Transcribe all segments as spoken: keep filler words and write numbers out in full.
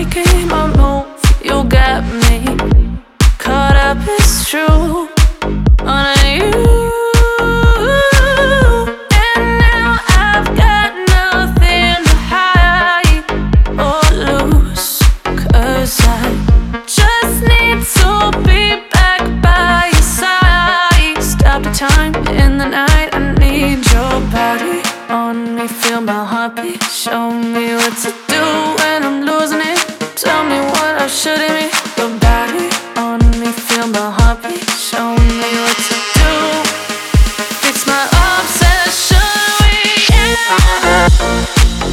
making my move, you got me caught up, it's true, on you. And now I've got nothing to hide or lose, 'cause I just need to be back by your side. Stop the time in the night, I need your body on me, feel my heartbeat. Show me what to do when I'm losing it. Tell me what I shouldn't be. Your body on me, feel my heartbeat. Show me what to do. Fix my obsession with you.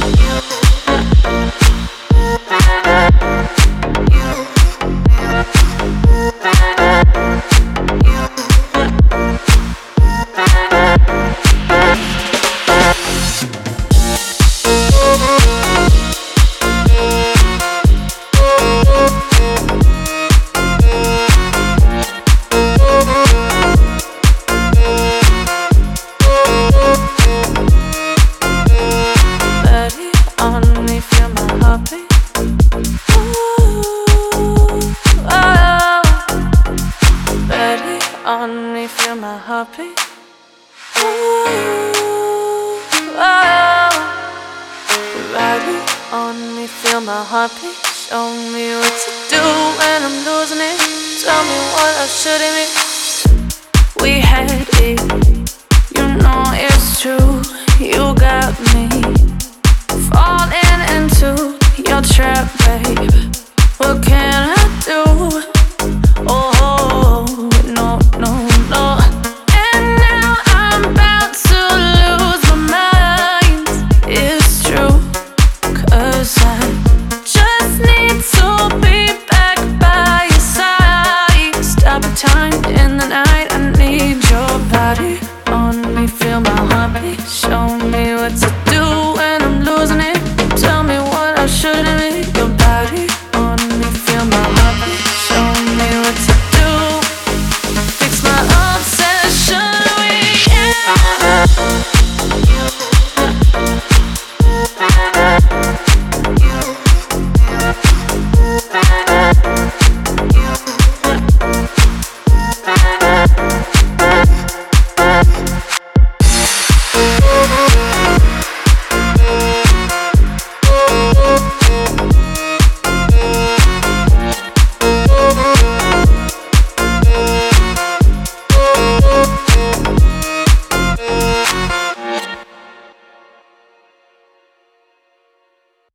On me, feel my heartbeat. Ooh, oh. Body on me, feel my heartbeat. Show me what to do when I'm losing it. Tell me what I shouldn't be. We had it, you know it's true. You got me falling into your trap, babe.